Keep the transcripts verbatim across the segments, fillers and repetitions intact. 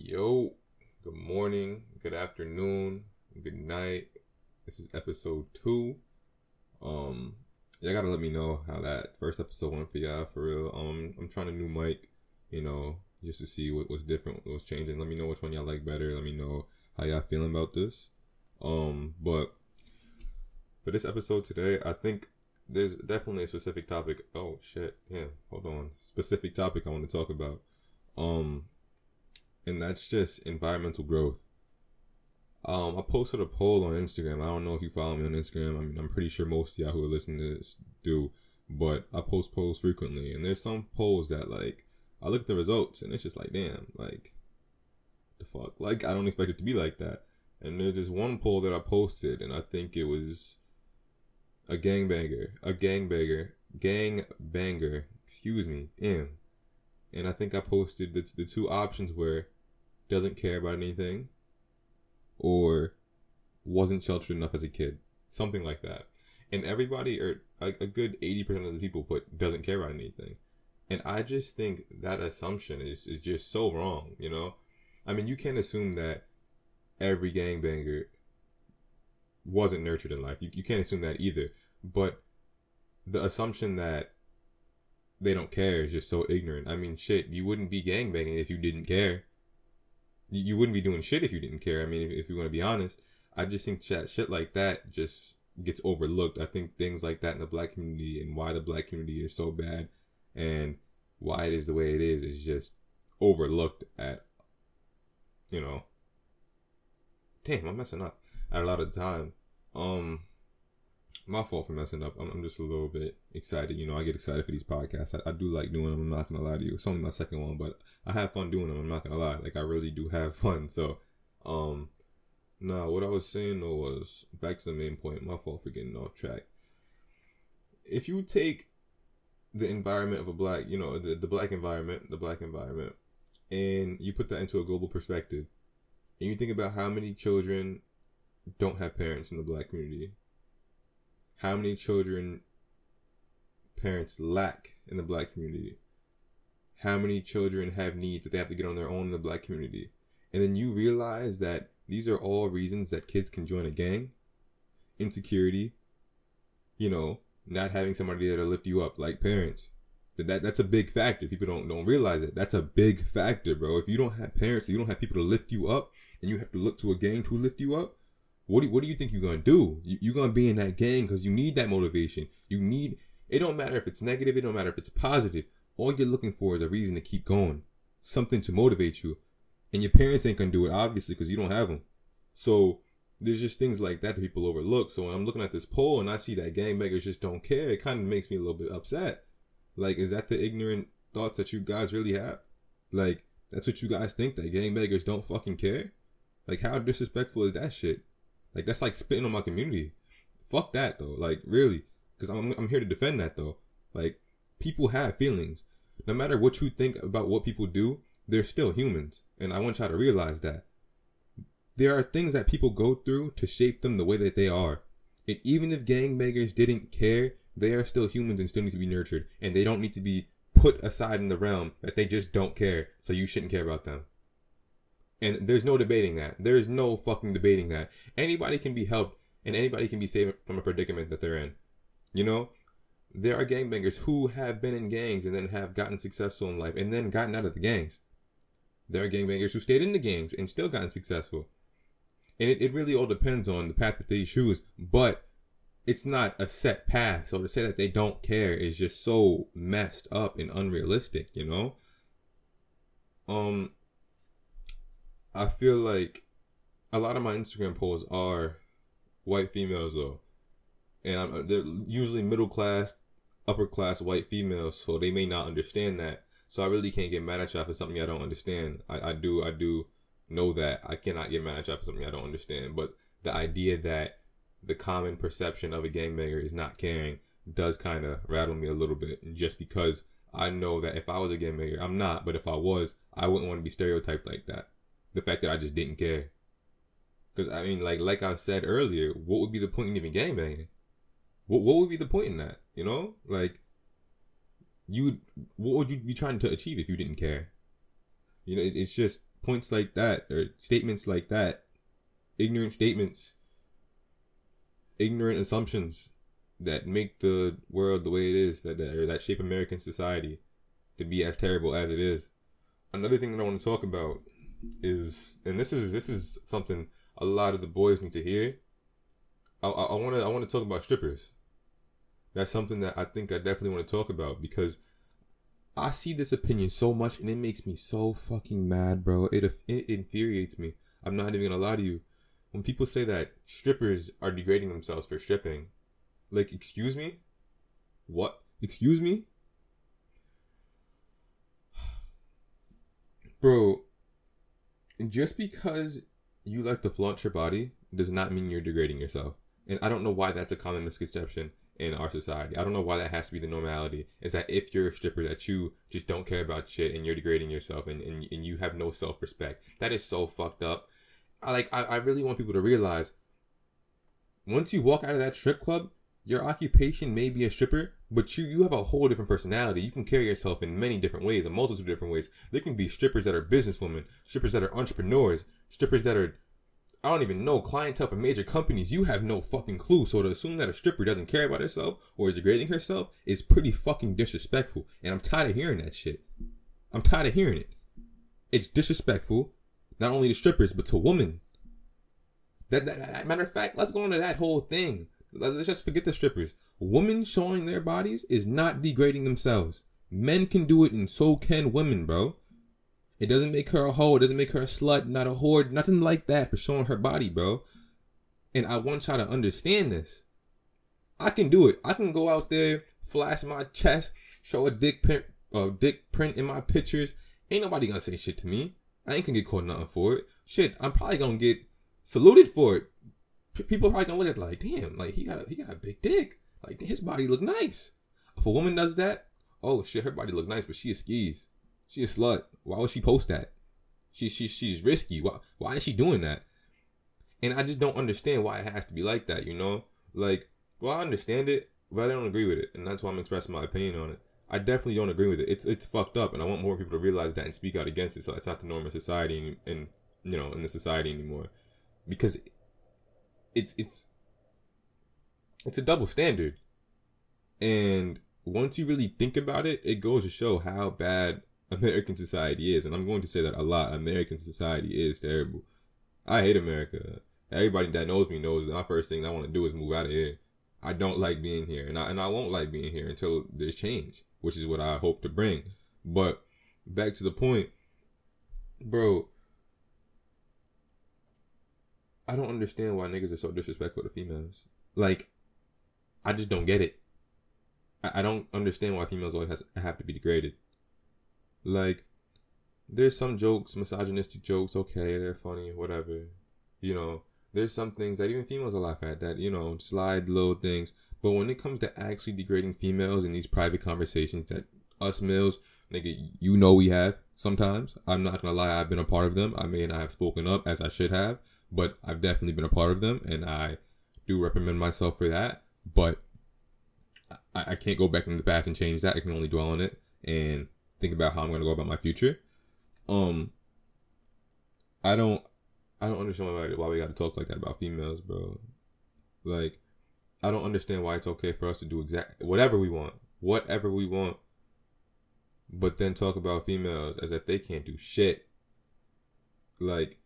Yo, good morning, good afternoon, good night. This is episode two. Um, y'all gotta let me know how that first episode went for y'all, for real. Um, I'm trying a new mic, you know, just to see what was different, what was changing. Let me know which one y'all like better. Let me know how y'all feeling about this. Um, but for this episode today, I think there's definitely a specific topic. Oh shit, yeah, hold on. Specific topic I want to talk about. Um. And that's just environmental growth. Um, I posted a poll on Instagram. I don't know if you follow me on Instagram. I mean, I'm pretty sure most of y'all who are listening to this do. But I post polls frequently. And there's some polls that, like, I look at the results and it's just like, damn, like, the fuck? Like, I don't expect it to be like that. And there's this one poll that I posted, and I think it was a gangbanger. A gangbanger. Gangbanger. Excuse me. Damn. And I think I posted the, the two options were doesn't care about anything or wasn't sheltered enough as a kid. Something like that. And everybody, or like a good eighty percent of the people put doesn't care about anything. And I just think that assumption is, is just so wrong, you know? I mean, you can't assume that every gangbanger wasn't nurtured in life. You, you can't assume that either. But the assumption that they don't care is just so ignorant. I mean, shit, you wouldn't be gangbanging if you didn't care. You, you wouldn't be doing shit if you didn't care. I mean, if, if you want to be honest, I just think shit, shit like that just gets overlooked. I think things like that in the black community and why the black community is so bad and why it is the way it is is just overlooked at, you know, damn, I'm messing up at a lot of the time. Um, my fault for messing up. I'm, I'm just a little bit excited. You know, I get excited for these podcasts. I, I do like doing them. I'm not going to lie to you. It's only my second one, but I have fun doing them. I'm not going to lie. Like, I really do have fun. So, um, nah, what I was saying though was, back to the main point. My fault for getting off track. If you take the environment of a black, you know, the, the black environment, the black environment, and you put that into a global perspective, and you think about how many children don't have parents in the black community, how many children parents lack in the black community, how many children have needs that they have to get on their own in the black community, and then you realize that these are all reasons that kids can join a gang. Insecurity, you know, not having somebody there to lift you up like parents. That, that that's a big factor. People don't don't realize it. That's a big factor, bro. If you don't have parents, you don't have people to lift you up, and you have to look to a gang to lift you up, What do, what do you think you're going to do? You, you're going to be in that gang because you need that motivation. You need, it don't matter if it's negative. It don't matter if it's positive. All you're looking for is a reason to keep going. Something to motivate you. And your parents ain't going to do it, obviously, because you don't have them. So there's just things like that that people overlook. So when I'm looking at this poll and I see that gangbangers just don't care, it kind of makes me a little bit upset. Like, is that the ignorant thoughts that you guys really have? Like, that's what you guys think, that gangbangers don't fucking care? Like, how disrespectful is that shit? Like, that's like spitting on my community. Fuck that, though. Like, really. Because I'm, I'm here to defend that, though. Like, people have feelings. No matter what you think about what people do, they're still humans. And I want y'all to realize that. There are things that people go through to shape them the way that they are. And even if gangbangers didn't care, they are still humans and still need to be nurtured. And they don't need to be put aside in the realm that they just don't care. So you shouldn't care about them. And there's no debating that. There's no fucking debating that. Anybody can be helped and anybody can be saved from a predicament that they're in. You know? There are gangbangers who have been in gangs and then have gotten successful in life and then gotten out of the gangs. There are gangbangers who stayed in the gangs and still gotten successful. And it, it really all depends on the path that they choose. But it's not a set path. So to say that they don't care is just so messed up and unrealistic, you know? Um... I feel like a lot of my Instagram posts are white females, though. And I'm, they're usually middle class, upper class white females, so they may not understand that. So I really can't get mad at y'all for something I don't understand. I, I do I do know that. I cannot get mad at y'all for something I don't understand. But the idea that the common perception of a gangbanger is not caring does kind of rattle me a little bit. Just because I know that if I was a gangbanger, I'm not, but if I was, I wouldn't want to be stereotyped like that. The fact that I just didn't care. Because, I mean, like like I said earlier, what would be the point in even gangbanging? What what would be the point in that? You know? Like, you, what would you be trying to achieve if you didn't care? You know, it, it's just points like that, or statements like that, ignorant statements, ignorant assumptions that make the world the way it is, that, that or that shape American society to be as terrible as it is. Another thing that I want to talk about is, and this is this is something a lot of the boys need to hear. I want to I want to talk about strippers. That's something that I think I definitely want to talk about, because I see this opinion so much and it makes me so fucking mad, bro. It it infuriates me. I'm not even gonna lie to you. When people say that strippers are degrading themselves for stripping, like, excuse me? What? Excuse me? Bro, just because you like to flaunt your body does not mean you're degrading yourself. And I don't know why that's a common misconception in our society. I don't know why that has to be the normality. Is that if you're a stripper, that you just don't care about shit and you're degrading yourself, and, and, and you have no self-respect. That is so fucked up. I like I, I really want people to realize, once you walk out of that strip club, your occupation may be a stripper, but you, you have a whole different personality. You can carry yourself in many different ways, a multitude of different ways. There can be strippers that are businesswomen, strippers that are entrepreneurs, strippers that are, I don't even know, clientele for major companies. You have no fucking clue. So to assume that a stripper doesn't care about herself or is degrading herself is pretty fucking disrespectful. And I'm tired of hearing that shit. I'm tired of hearing it. It's disrespectful, not only to strippers, but to women. That, that, that matter of fact, let's go into that whole thing. Let's just forget the strippers. Women showing their bodies is not degrading themselves. Men can do it, and so can women, bro. It doesn't make her a hoe. It doesn't make her a slut, not a whore, nothing like that for showing her body, bro. And I want y'all to understand this. I can do it. I can go out there, flash my chest, show a dick print, uh, dick print in my pictures. Ain't nobody gonna say shit to me. I ain't gonna get caught nothing for it. Shit, I'm probably gonna get saluted for it. People are probably gonna look at it like, damn, like he got a, he got a big dick. Like, his body look nice. If a woman does that, oh shit, her body look nice, but she is skis. She a slut. Why would she post that? She she she's risky. Why why is she doing that? And I just don't understand why it has to be like that, you know? Like, well, I understand it, but I don't agree with it, and that's why I'm expressing my opinion on it. I definitely don't agree with it. It's it's fucked up, and I want more people to realize that and speak out against it, so it's not the norm of society and, you know, in the society anymore. Because it's it's it's a double standard. And once you really think about it, it goes to show how bad American society is. And I'm going to say that a lot. American society is terrible. I hate America. Everybody that knows me knows my first thing I want to do is move out of here. I don't like being here, and I and I won't like being here until there's change, which is what I hope to bring. But back to the point, bro, I don't understand why niggas are so disrespectful to females. Like, I just don't get it. I, I don't understand why females always has, have to be degraded. Like, there's some jokes, misogynistic jokes, okay, they're funny, whatever. You know, there's some things that even females will laugh at, that, you know, slide little things. But when it comes to actually degrading females in these private conversations that us males, nigga, you know we have sometimes. I'm not gonna lie, I've been a part of them. I may not have spoken up as I should have, but I've definitely been a part of them, and I do reprimand myself for that. But I, I can't go back in the past and change that. I can only dwell on it and think about how I'm gonna go about my future. Um, I don't, I don't understand why, why we gotta talk like that about females, bro. Like, I don't understand why it's okay for us to do exact whatever we want, whatever we want, but then talk about females as if they can't do shit. Like,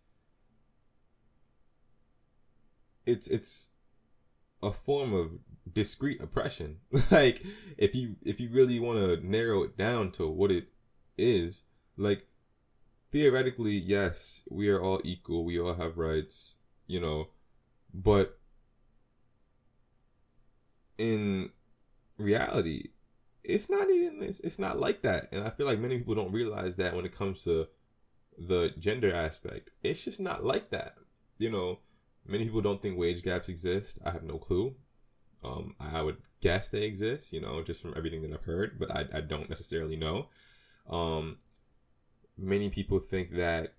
it's it's a form of discreet oppression. Like, if you if you really want to narrow it down to what it is, like, theoretically, yes, we are all equal, we all have rights, you know, but in reality, it's not even it's, it's not like that. And I feel like many people don't realize that when it comes to the gender aspect. It's just not like that. You know, many people don't think wage gaps exist. I have no clue. Um, I would guess they exist, you know, just from everything that I've heard, but I, I don't necessarily know. Um, many people think that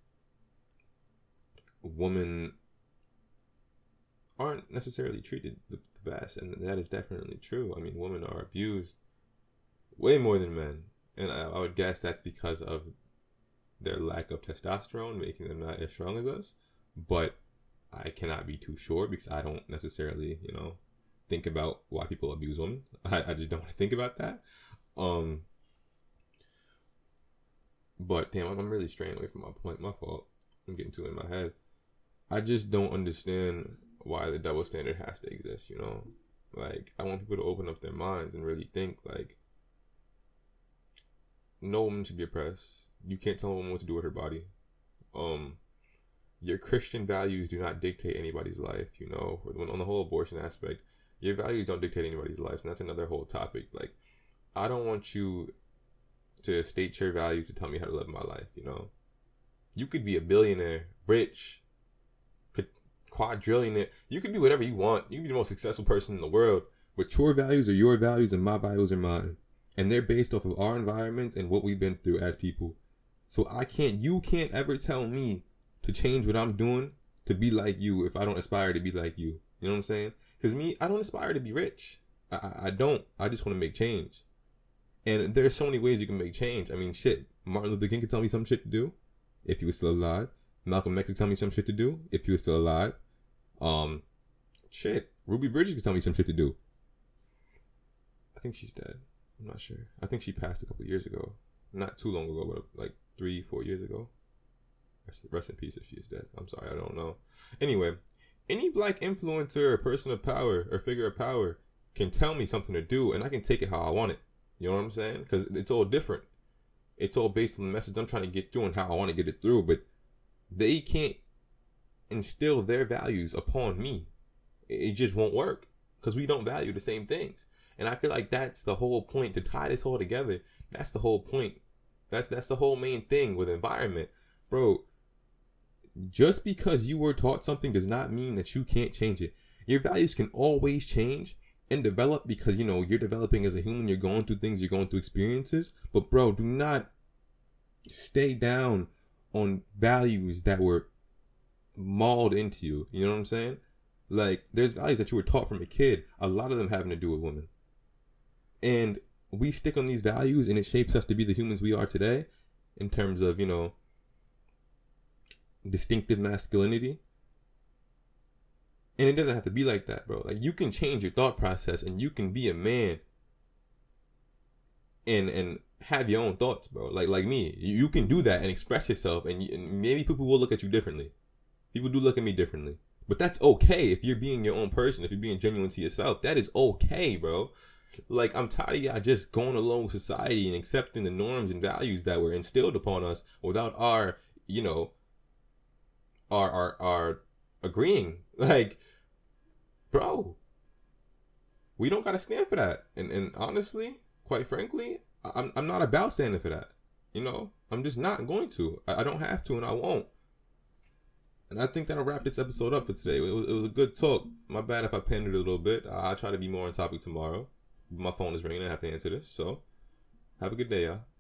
women aren't necessarily treated the, the best, and that is definitely true. I mean, women are abused way more than men, and I, I would guess that's because of their lack of testosterone, making them not as strong as us. But I cannot be too sure because I don't necessarily, you know, think about why people abuse women. I, I just don't want to think about that. Um, but damn, I'm really straying away from my point. My fault. I'm getting too in my head. I just don't understand why the double standard has to exist, you know? Like, I want people to open up their minds and really think, like, no woman should be oppressed. You can't tell a woman what to do with her body. Um, your Christian values do not dictate anybody's life, you know? On the whole abortion aspect, your values don't dictate anybody's life, and that's another whole topic. Like, I don't want you to state your values to tell me how to live my life, you know? You could be a billionaire, rich, quadrillionaire. You could be whatever you want. You can be the most successful person in the world. But your values are your values and my values are mine. And they're based off of our environments and what we've been through as people. So I can't, you can't ever tell me to change what I'm doing to be like you if I don't aspire to be like you. You know what I'm saying? Because me, I don't aspire to be rich. I, I, I don't. I just want to make change. And there's so many ways you can make change. I mean, shit. Martin Luther King could tell me some shit to do if he was still alive. Malcolm X could tell me some shit to do if he was still alive. Um, shit. Ruby Bridges could tell me some shit to do. I think she's dead. I'm not sure. I think she passed a couple years ago. Not too long ago, but like three, four years ago. Rest, rest in peace if she is dead. I'm sorry, I don't know. Anyway, any black influencer or person of power or figure of power can tell me something to do and I can take it how I want it. You know what I'm saying? Because it's all different. It's all based on the message I'm trying to get through and how I want to get it through. But they can't instill their values upon me. It just won't work because we don't value the same things. And I feel like that's the whole point to tie this all together. That's the whole point. That's that's the whole main thing with environment. Bro, just because you were taught something does not mean that you can't change it. Your values can always change and develop because, you know, you're developing as a human. You're going through things. You're going through experiences. But, bro, do not stay down on values that were mauled into you. You know what I'm saying? Like, there's values that you were taught from a kid. A lot of them having to do with women. And we stick on these values and it shapes us to be the humans we are today in terms of, you know, distinctive masculinity. And it doesn't have to be like that, bro. Like, you can change your thought process and you can be a man and and have your own thoughts, bro. Like like me, you can do that and express yourself, and, you, and maybe people will look at you differently. People do look at me differently. But that's okay if you're being your own person, if you're being genuine to yourself. That is okay, bro. Like, I'm tired of y'all just going along with society and accepting the norms and values that were instilled upon us without our, you know, our our, our agreeing. Like, bro, we don't got to stand for that. And and honestly, quite frankly, I'm I'm not about standing for that. You know, I'm just not going to. I, I don't have to, and I won't. And I think that'll wrap this episode up for today. It was, it was a good talk. My bad if I pandered a little bit. I'll try to be more on topic tomorrow. My phone is ringing. I have to answer this. So, have a good day, y'all.